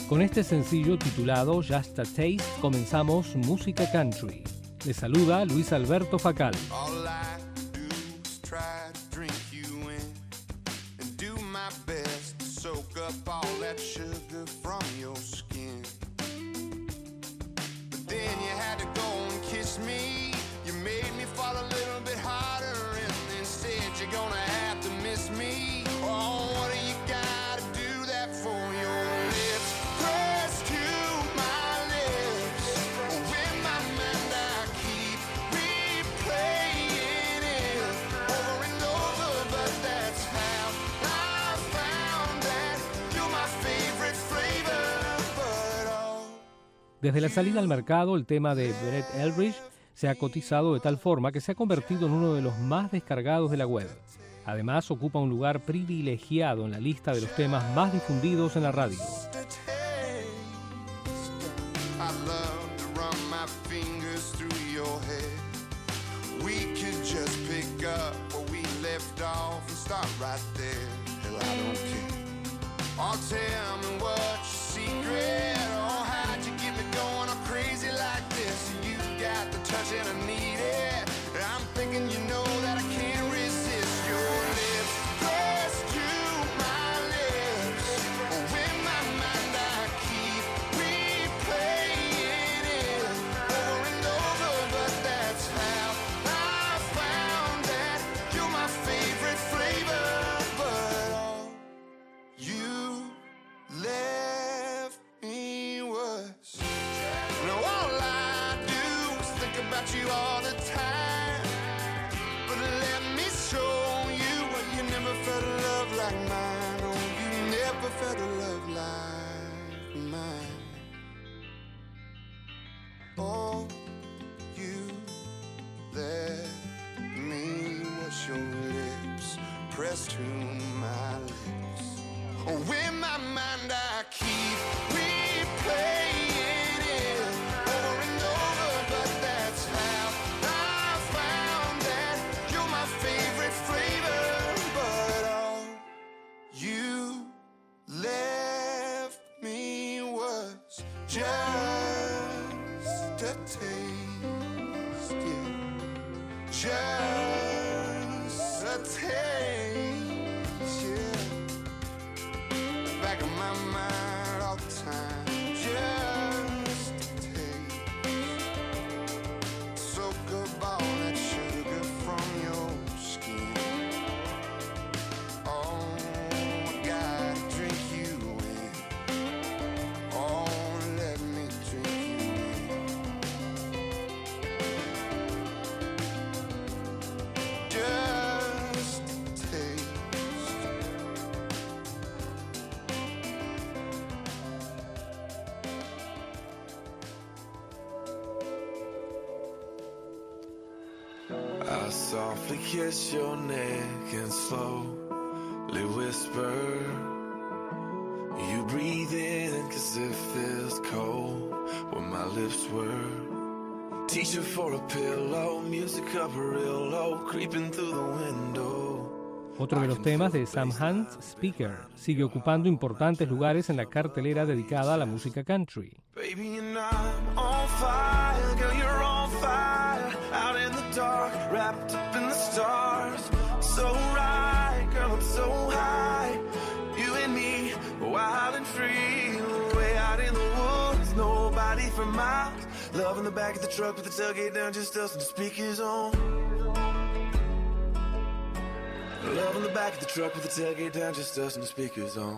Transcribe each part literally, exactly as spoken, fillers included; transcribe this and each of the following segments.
Con este sencillo titulado Just a Taste comenzamos Música Country. Les saluda Luis Alberto Facal. All I do is try to drink you in and do my best to soak up all that sugar from your skin. But then you had to go and kiss me. You made me fall a little bit harder and then said you're gonna have to miss me. Oh, what do you gotta do that for? Your lips pressed to my lips. With my mind I keep replaying it over and over, but that's how I found that you're my favorite flavor. But oh. Desde la salida al mercado, el tema de Brett Eldredge se ha cotizado de tal forma que se ha convertido en uno de los más descargados de la web. Además, ocupa un lugar privilegiado en la lista de los temas más difundidos en la radio. I love to run my fingers through your hair. We could just pick up where we left off and start right there. Hell, I don't care. Oh, tell me what's your secret. Oh, how'd you get me going all crazy like this? You got the touch and I need it. I'm thinking you know that I can't resist your lips pressed to my lips. With my mind I keep replaying it over and over, but that's how I found that you're my favorite flavor. But oh, you left me worse. Now all I do is think about you all the time. But let me show you what you never felt a love like mine. Oh, you never felt a love like mine. Oh, you left me was your lips pressed to my lips. Oh, in my mind I keep replaying it over and over, but that's how I found that you're my favorite flavor. But oh, you left me was just a taste, yeah. Just a taste, yeah. Back of my mind all the time. Just a taste. Soak up all that sugar from your skin. Oh, I gotta drink you in. Oh, let me drink you in. Just a taste. I softly kiss your neck and slowly whisper. You breathe in cause it feels cold where my lips were. Teacher for a pillow, music up real low, creeping through the window. Otro de los temas de Sam Hunt, Speaker, sigue ocupando importantes lugares en la cartelera dedicada a la música country. Baby, and I'm on fire, girl, you're on fire. Out in the dark, wrapped up in the stars. So right, girl, I'm so high. You and me, wild and free. Way out in the woods, nobody for miles. Love in the back of the truck with the tailgate down, just us and the speakers on. Love in the back of the truck with the tailgate down, just us and the speakers on.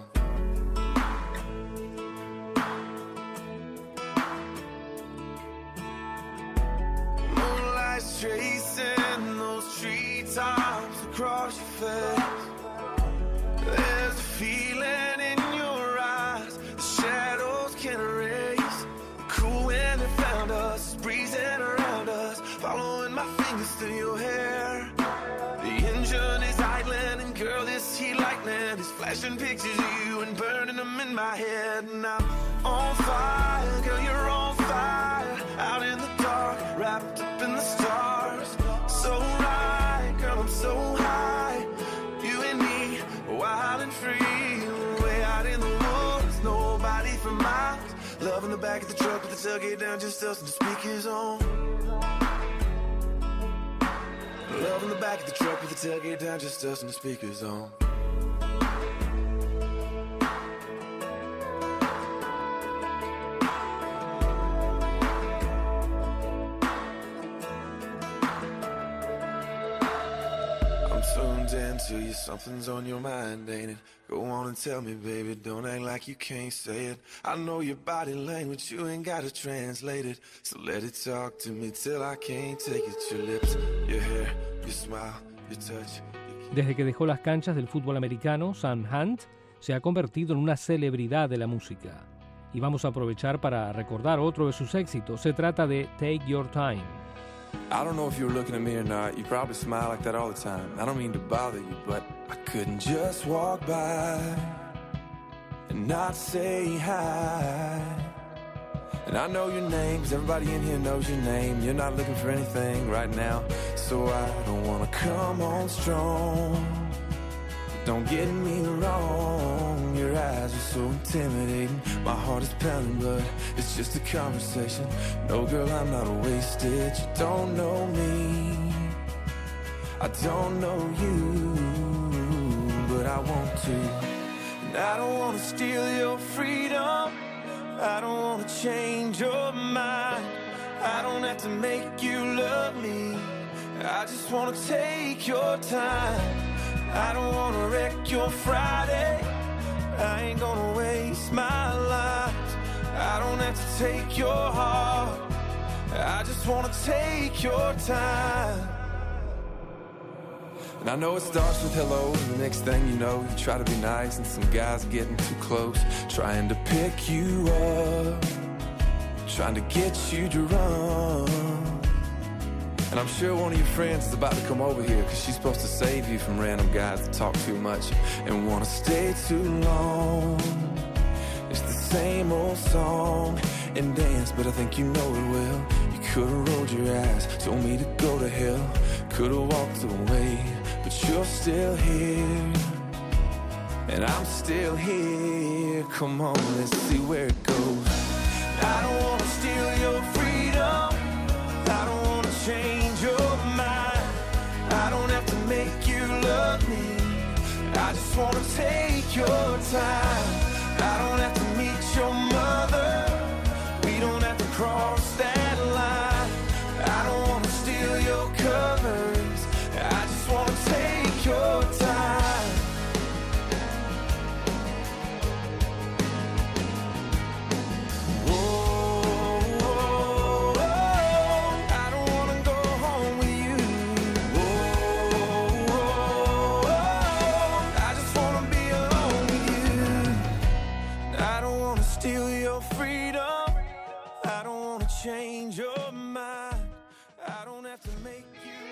Moonlight's tracing those treetops across your face. There's a feeling in your eyes the shadows can't erase. Cool wind that found us, breezing around us, following my fingers through your hair. The engine is idling, and girl, this heat lightning is flashing pictures of you and burning them in my head. And I'm on fire, girl, you're on fire. Out in the dark, wrapped up in the stars. So right, girl, I'm so high. You and me, wild and free. Way out in the woods, nobody for miles. the back of the truck with the tailgate down, just us and the speakers on. Love in the back of the truck with the tailgate down, just us and the speakers on. I'm tuned into you, something's on your mind, ain't it? Go on and tell me, baby, don't act like you can't say it. I know your body language, you ain't gotta translate it. So let it talk to me till I can't take it. Your lips, your hair, your smile, your touch. Desde que dejó las canchas del fútbol americano, Sam Hunt se ha convertido en una celebridad de la música. Y vamos a aprovechar para recordar otro de sus éxitos. Se trata de Take Your Time. I don't know if you were looking at me or not. You probably smile like that all the time. I don't mean to bother you, but I couldn't just walk by and not say hi. And I know your name, 'cause everybody in here knows your name. You're not looking for anything right now, so I don't wanna come on strong. Don't get me wrong, your eyes are so intimidating. My heart is pounding, but it's just a conversation. No, girl, I'm not wasted. You don't know me, I don't know you, but I want to. And I don't wanna steal your freedom, I don't wanna change your mind. I don't have to make you love me, I just wanna take your time. I don't wanna wreck your Friday, I ain't gonna waste my life. I don't have to take your heart, I just wanna take your time. And I know it starts with hello, and the next thing you know, you try to be nice, and some guy's getting too close, trying to pick you up, trying to get you to run. And I'm sure one of your friends is about to come over here, 'cause she's supposed to save you from random guys that talk too much and wanna stay too long. It's the same old song and dance, but I think you know it well. You could've rolled your eyes, told me to go to hell, could've walked away, but you're still here, and I'm still here. Come on, let's see where it goes. I don't wanna steal your freedom, I don't wanna change your mind. I don't have to make you love me, I just wanna take your time. I don't have to meet your mother, we don't have to cross that line. I don't wanna steal your covers, I just wanna take your time. Change your mind, I don't have to make you.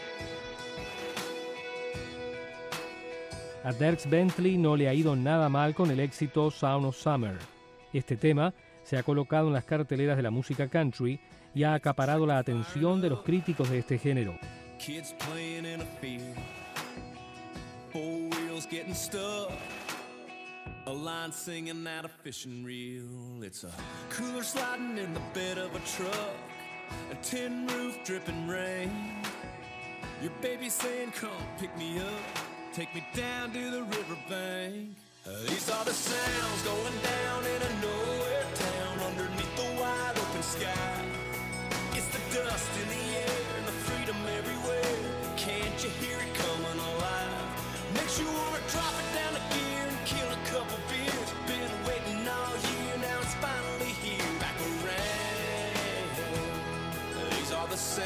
A Dierks Bentley no le ha ido nada mal con el éxito Sound of Summer. Este tema se ha colocado en las carteleras de la música country y ha acaparado la atención de los críticos de este género. Kids playing in a field, four wheels getting stuck, a line singing out a fishing reel. It's a cooler sliding in the bed of a truck, a tin roof dripping rain. Your baby saying, come pick me up, take me down to the riverbank. Uh, these are the sounds going down in a nowhere town underneath the wide open sky. It's the dust in the air and the freedom everywhere. Can't you hear it coming alive? Makes you wanna drop it down a gear and kill a couple beers. Been waiting all year, now it's finally here. Back around. These are the sounds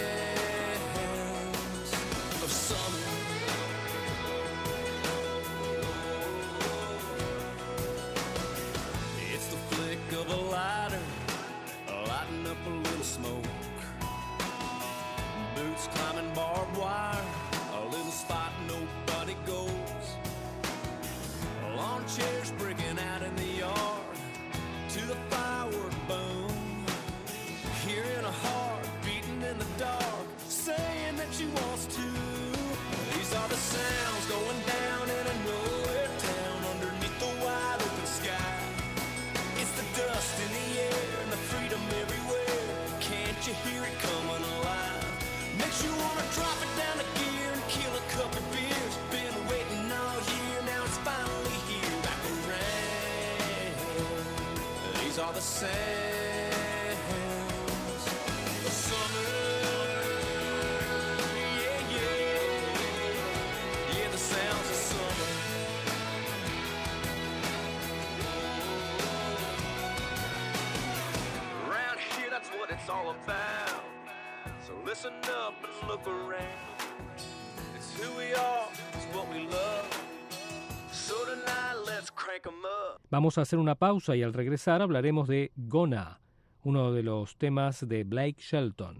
of summer. It's the flick of a lighter, lighting up a little smoke. Boots climbing barbed wire, a little spot nobody goes. sands of summer. Yeah, yeah, yeah, the sounds of summer. Around here, that's what it's all about. So listen up and look around. It's who we are, it's what we love. So tonight, let's crank 'em up. Vamos a hacer una pausa y al regresar hablaremos de Gonna, uno de los temas de Blake Shelton.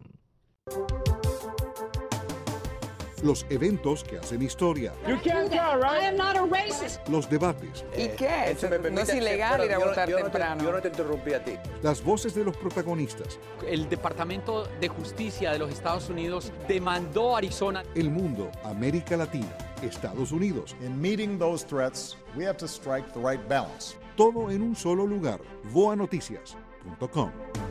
Los eventos que hacen historia. You can't go, right? I am not a racist. Los debates. ¿Y qué? No es ilegal ir a votar temprano. Yo no te interrumpí a ti. Las voces de los protagonistas. El Departamento de Justicia de los Estados Unidos demandó a Arizona. El mundo, América Latina, Estados Unidos. In meeting those threats, we have to strike the right balance. Todo en un solo lugar. voa noticias punto com.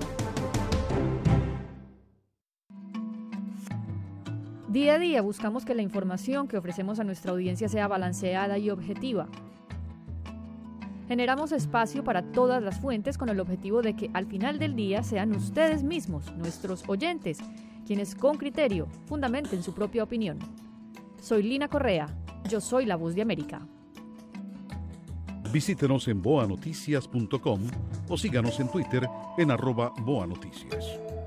Día a día buscamos que la información que ofrecemos a nuestra audiencia sea balanceada y objetiva. Generamos espacio para todas las fuentes con el objetivo de que al final del día sean ustedes mismos, nuestros oyentes, quienes con criterio fundamenten su propia opinión. Soy Lina Correa, yo soy la Voz de América. Visítenos en voa noticias punto com o síganos en Twitter en arroba boanoticias.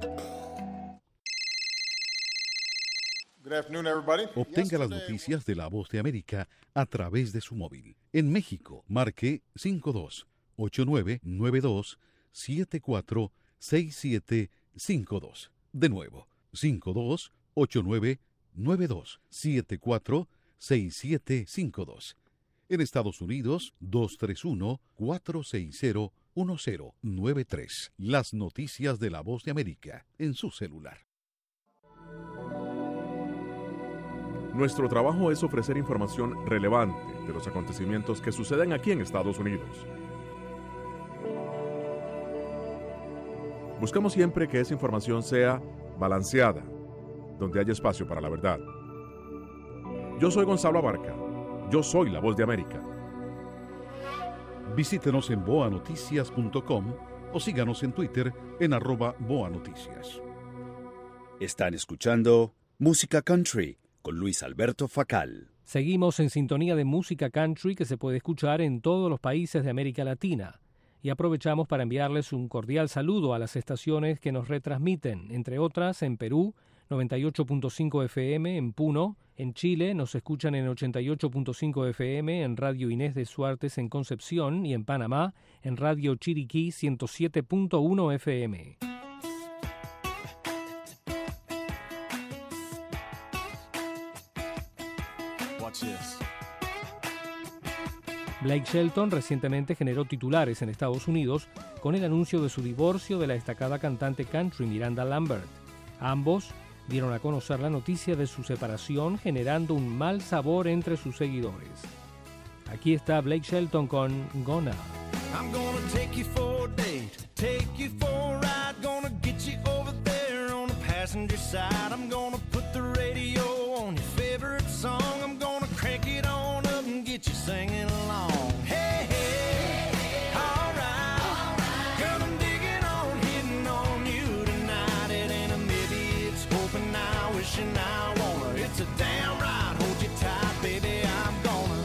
Good afternoon, everybody. Obtenga las noticias de La Voz de América a través de su móvil. En México, marque cinco dos ocho nueve nueve dos siete cuatro seis siete cinco dos. De nuevo, cinco dos ocho nueve nueve dos siete cuatro seis siete cinco dos. En Estados Unidos, dos tres uno cuatro seis cero uno cero nueve tres. Las noticias de La Voz de América en su celular. Nuestro trabajo es ofrecer información relevante de los acontecimientos que suceden aquí en Estados Unidos. Buscamos siempre que esa información sea balanceada, donde haya espacio para la verdad. Yo soy Gonzalo Abarca. Yo soy la Voz de América. Visítenos en voa noticias punto com o síganos en Twitter en arroba boanoticias. Están escuchando Música Country con Luis Alberto Facal. Seguimos en sintonía de música country que se puede escuchar en todos los países de América Latina. Y aprovechamos para enviarles un cordial saludo a las estaciones que nos retransmiten, entre otras en Perú, noventa y ocho punto cinco F M, en Puno, en Chile nos escuchan en ochenta y ocho punto cinco F M, en Radio Inés de Suartes en Concepción y en Panamá, en Radio Chiriquí ciento siete punto uno F M. Blake Shelton recientemente generó titulares en Estados Unidos con el anuncio de su divorcio de la destacada cantante country Miranda Lambert. Ambos dieron a conocer la noticia de su separación, generando un mal sabor entre sus seguidores. Aquí está Blake Shelton con Gonna. I'm gonna take you for a date, take you for a ride, gonna get you over there on the passenger side. I'm gonna put the radio on your favorite song. I'm gonna crank it on up and get you singing along. Hey, hey, all right, girl, I'm digging on, hitting on you tonight. It ain't a maybe, it's hoping now, wishing I wanna. It's a damn right, hold you tight, baby, I'm gonna.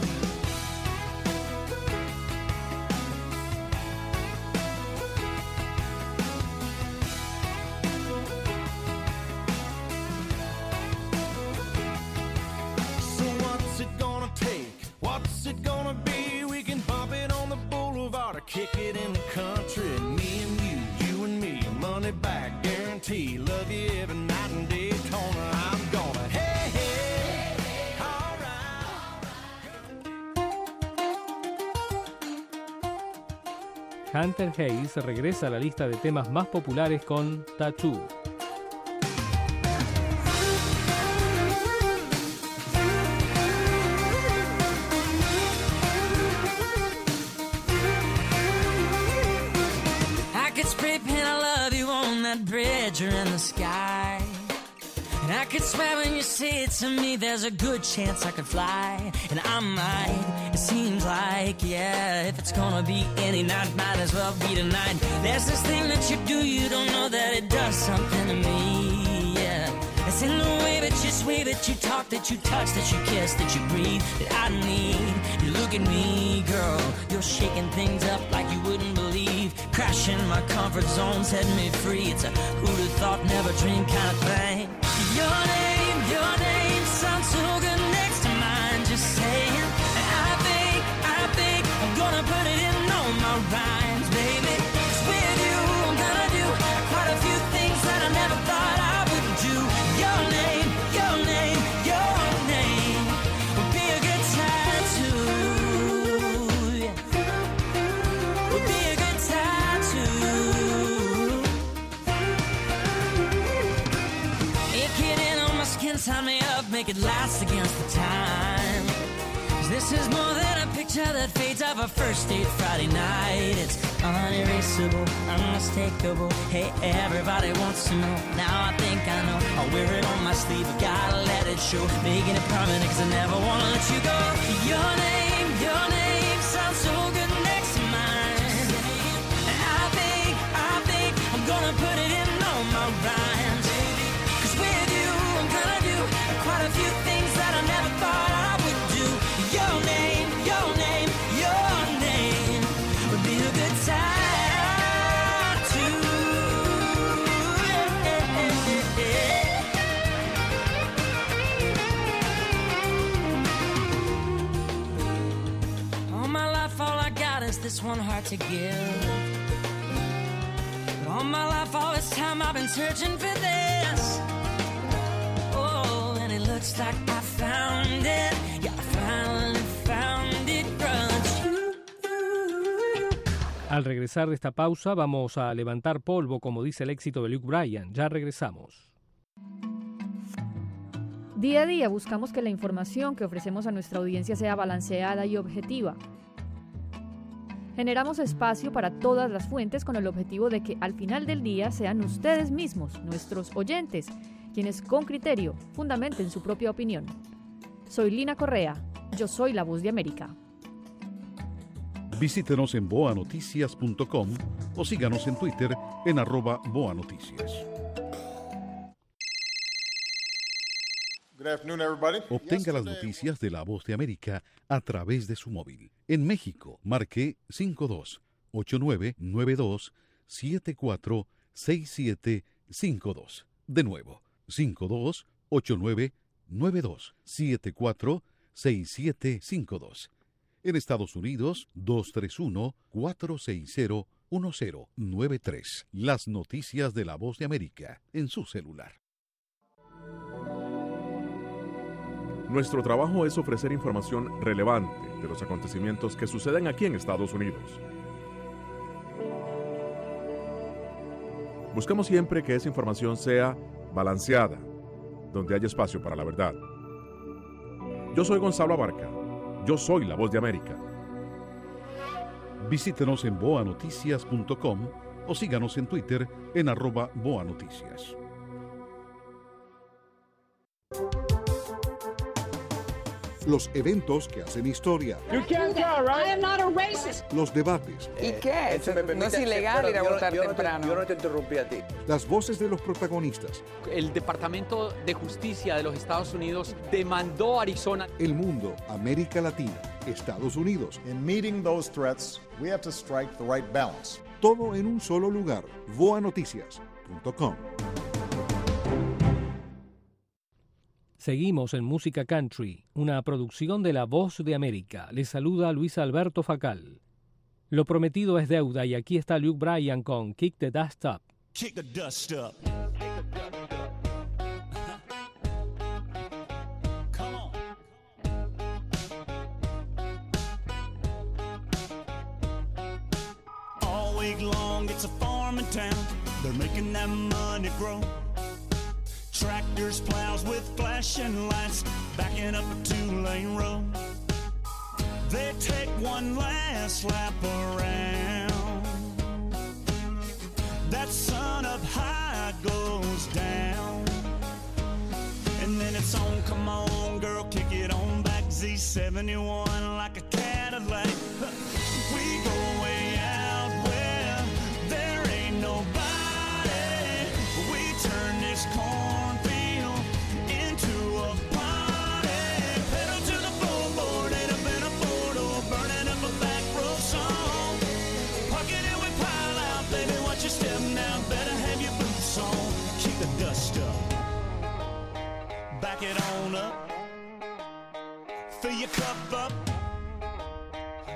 What's it gonna be? We can pump it on the boulevard or kick it in the country. Me and you, you and me, money back guarantee. Love you every night in Daytona. I'm gonna, hey, hey, all right. Hunter Hayes regresa a la lista de temas más populares con Tattoo. Bridge or in the sky, and I could swear when you say it to me, there's a good chance I could fly, and I might seems like, yeah, if it's gonna be any night, might as well be tonight. There's this thing that you do, you don't know that it does something to me, yeah. It's in the way that you sway, that you talk, that you touch, that you kiss, that you breathe, that I need. You look at me, girl, you're shaking things up like you wouldn't believe. Crashing my comfort zone, setting me free. It's a who'd have thought, never dreamed kind of thing. Your name, your name sounds so good next to mine, just saying. And I think, I think I'm gonna put it in all my rhymes, baby. 'Cause with you, I'm gonna do quite a few things that I never thought I would do. Your name, your name, your name would be a good tattoo. Would be a good tattoo. It get in on my skin, sign me up, make it last against the time. 'Cause this is more than a picture that fades off a first date Friday night. It's unerasable, unmistakable. Hey, everybody wants to know. Now I think I know. I'll wear it on my sleeve, I gotta let it show. Making it permanent, 'cause I never wanna let you go. Your name, your name sounds so good next to mine. And I think, I think I'm gonna put it in all my rhymes. 'Cause with you, I'm gonna do quite a few things that I never thought I would do. Your name, your name, your name would be a good tattoo. All my life, all I got is this one heart to give. But all my life, all this time, I've been searching for this. Oh, and it looks like I found it. Yeah, I finally found it. Al regresar de esta pausa vamos a levantar polvo, como dice el éxito de Luke Bryan. Ya regresamos. Día a día buscamos que la información que ofrecemos a nuestra audiencia sea balanceada y objetiva. Generamos espacio para todas las fuentes con el objetivo de que al final del día sean ustedes mismos, nuestros oyentes, quienes con criterio fundamenten su propia opinión. Soy Lina Correa, yo soy la Voz de América. Visítenos en boa noticias punto com o síganos en Twitter en arroba boanoticias. Good afternoon, everybody. Obtenga las noticias de La Voz de América a través de su móvil. En México, marque cinco dos ocho nueve nueve dos siete cuatro seis siete cinco dos. De nuevo, cinco dos ocho nueve nueve dos siete cuatro seis siete cinco dos. En Estados Unidos, dos tres uno cuatro seis cero uno cero nueve tres. Las noticias de La Voz de América en su celular. Nuestro trabajo es ofrecer información relevante de los acontecimientos que suceden aquí en Estados Unidos. Buscamos siempre que esa información sea balanceada, donde haya espacio para la verdad. Yo soy Gonzalo Abarca. Yo soy la Voz de América. Visítenos en boa noticias punto com o síganos en Twitter en arroba boanoticias. Los eventos que hacen historia. You can't tell, right? I am not a racist. Los debates. ¿Y qué? Eh, me no es ilegal ir a votar yo no temprano. Te, yo no te interrumpí a ti. Las voces de los protagonistas. El Departamento de Justicia de los Estados Unidos demandó a Arizona. El mundo, América Latina, Estados Unidos. In meeting those threats, we have to strike the right balance. Todo en un solo lugar. boa noticias punto com. Seguimos en Música Country, una producción de La Voz de América. Les saluda Luis Alberto Facal. Lo prometido es deuda y aquí está Luke Bryan con Kick the Dust Up. Kick the dust up. Come on. All week long it's a farming town. They're making that money grow. Tractors, plows with flashing lights, backing up a two-lane road. They take one last lap around. That sun up high goes down. And then it's on, come on, girl, kick it on back. Z seventy-one like a cat.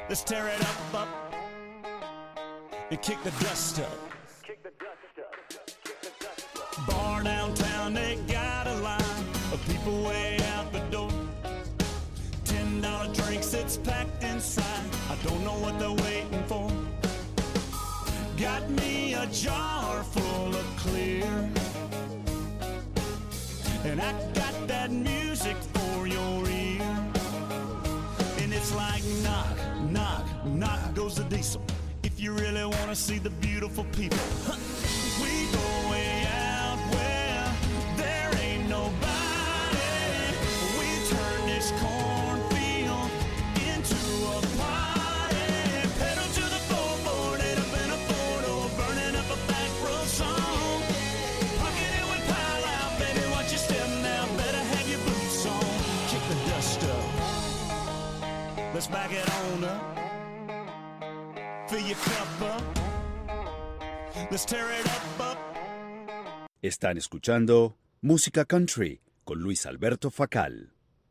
Let's tear it up, up, and kick the dust up. Bar downtown, they got a line of people way out the door. Ten dollar drinks, it's packed inside. I don't know what they're waiting for. Got me a jar full of clear, and I got that music for your ear. And it's like knock, knock, knock goes the diesel. If you really want to see the beautiful people, huh. We go way out where there ain't nobody. We turn this cornfield into a party. Pedal to the floorboard, head up in a four-door, burning up a back road song. Pocket it with pile out, baby, watch your step now. Better have your boots on. Kick the dust up. Let's back it on up. Fill your cup up. Let's tear it up, up. Están escuchando Música Country con Luis Alberto Facal.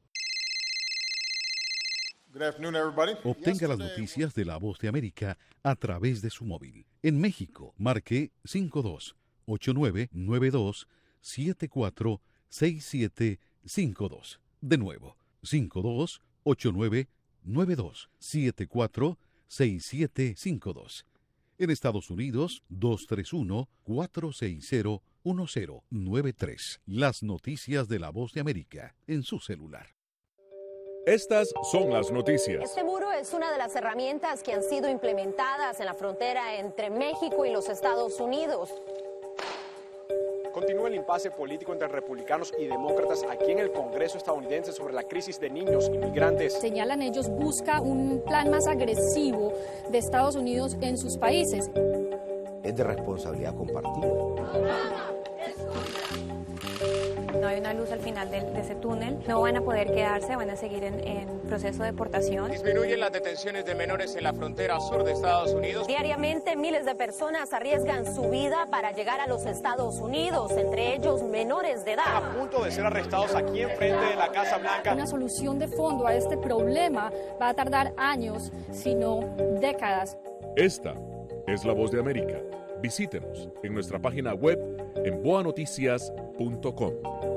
Good afternoon, everybody. Obtenga las noticias de La Voz de América a través de su móvil. En México, marque cinco dos ocho nueve nueve dos siete cuatro seis siete cinco dos. De nuevo, cinco dos ocho nueve nueve dos siete cuatro seis siete cinco dos. En Estados Unidos, dos tres uno cuatro seis cero uno cero nueve tres. Las noticias de La Voz de América en su celular. Estas son las noticias. Este muro es una de las herramientas que han sido implementadas en la frontera entre México y los Estados Unidos. Continúa el impasse político entre republicanos y demócratas aquí en el Congreso estadounidense sobre la crisis de niños inmigrantes. Señalan ellos, busca un plan más agresivo de Estados Unidos en sus países. Es de responsabilidad compartida. No hay una luz al final de, de ese túnel. No van a poder quedarse, van a seguir en, en proceso de deportación. Disminuyen las detenciones de menores en la frontera sur de Estados Unidos. Diariamente miles de personas arriesgan su vida para llegar a los Estados Unidos, entre ellos menores de edad. A punto de ser arrestados aquí enfrente de la Casa Blanca. Una solución de fondo a este problema va a tardar años, si no décadas. Esta es La Voz de América. Visítenos en nuestra página web en boa noticias punto com.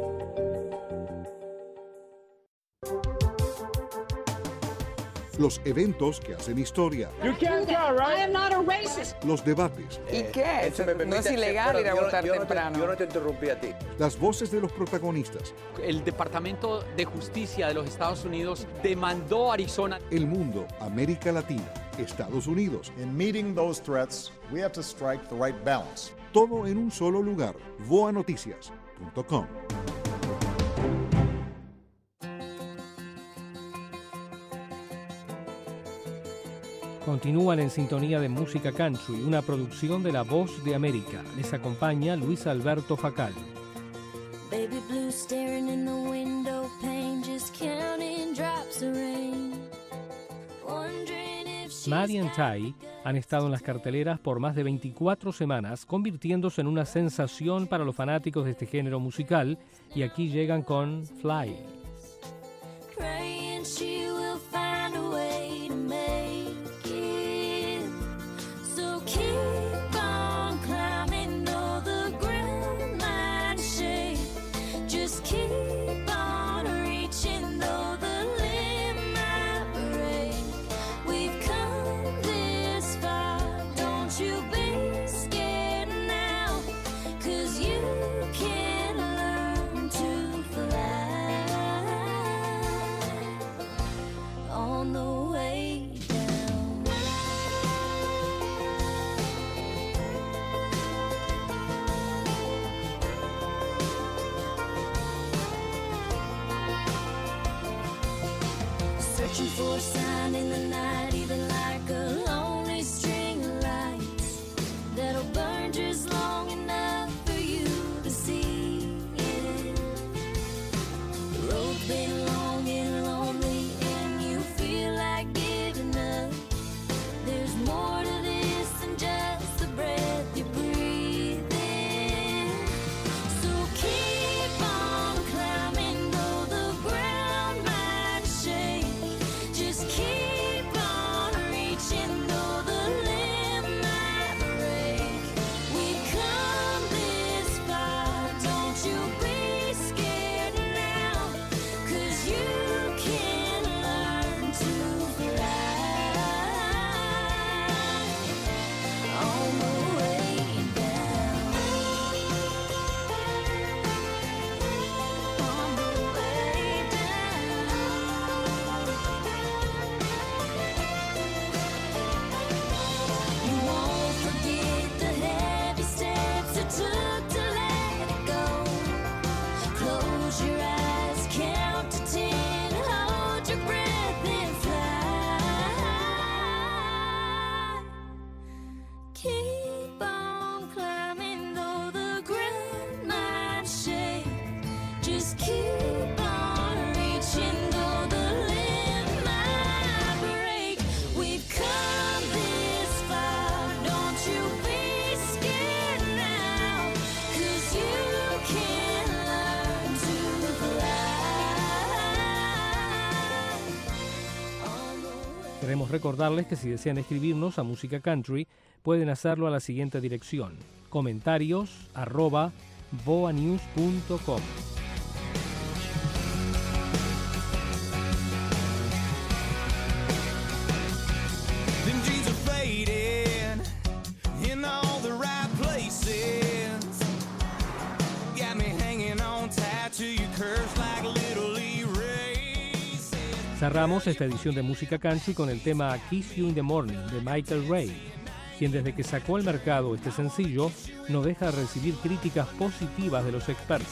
Los eventos que hacen historia. You can't tell, right? I am not a racist. Los debates. ¿Y qué? No es ilegal ir a votar temprano. Yo no te interrumpí a ti. Las voces de los protagonistas. El Departamento de Justicia de los Estados Unidos demandó a Arizona. El mundo, América Latina, Estados Unidos. In meeting those threats, we have to strike the right balance. Todo en un solo lugar. boa noticias punto com. Continúan en sintonía de Música Country, una producción de La Voz de América. Les acompaña Luis Alberto Facal. Baby blue staring in the window pane, just counting drops of rain. Wondering if she's Maddie and Ty han estado en las carteleras por más de veinticuatro semanas, convirtiéndose en una sensación para los fanáticos de este género musical, y aquí llegan con Fly. praying she will find a way to make it. So keep on climbing, though the ground might shake. Just keep on reaching, though the limb might break. We've come this far, don't you be scared now, 'cause you can learn to fly on the way down. Searching for a sign in the night, even like a lonely string of lights that'll burn just long enough for you to see it. The road's been long and lonely and you feel like giving up. There's more to this than just the breath you breathe in. So keep on climbing, though the ground might shake. Just keep Keep on climbing though the ground might shake. Just keep on reaching though the limb might break. We've come this far, don't you be scared now, 'cause you can learn to fly. Queremos recordarles que si desean escribirnos a Música Country, pueden hacerlo a la siguiente dirección: comentarios arroba voanews punto com. Them jeans are faded in all the right places. Got me hanging on tight to your curves like little erasers. Cerramos esta edición de Música Country con el tema Kiss You in the Morning de Michael Ray, quien desde que sacó al mercado este sencillo no deja de recibir críticas positivas de los expertos.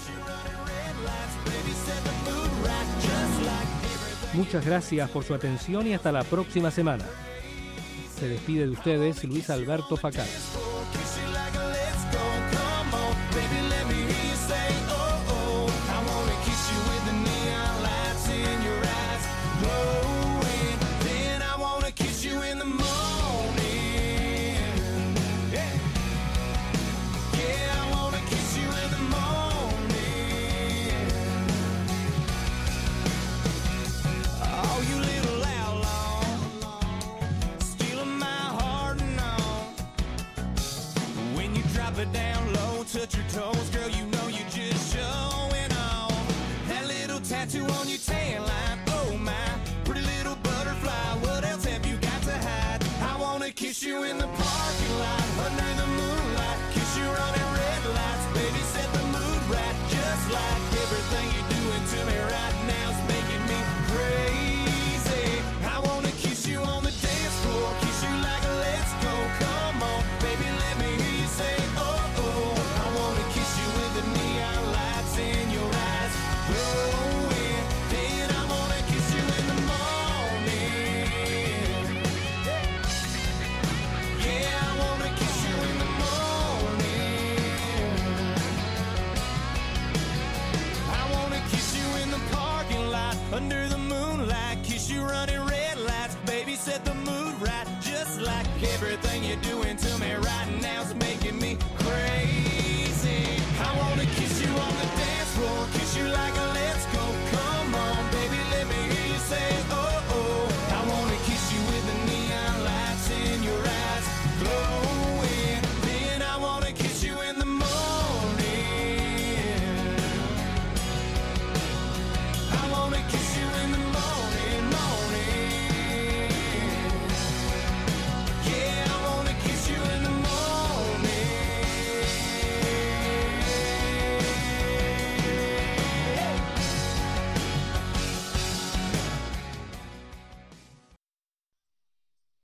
Muchas gracias por su atención y hasta la próxima semana. Se despide de ustedes Luis Alberto Facal. Down low, touch your toes, girl, you know you just showing off. That little tattoo on your tan line, oh my, pretty little butterfly, what else have you got to hide? I wanna kiss you in the parking lot, under the moonlight, kiss you running red lights, baby, set the mood right, just like everything you're doing to me right now is making me crazy. I wanna kiss you on the dance floor, kiss you like a let's go, come on, baby, let me hear you say under the moonlight, kiss you running red lights, baby, set the mood right, just like everything you're doing to me right now is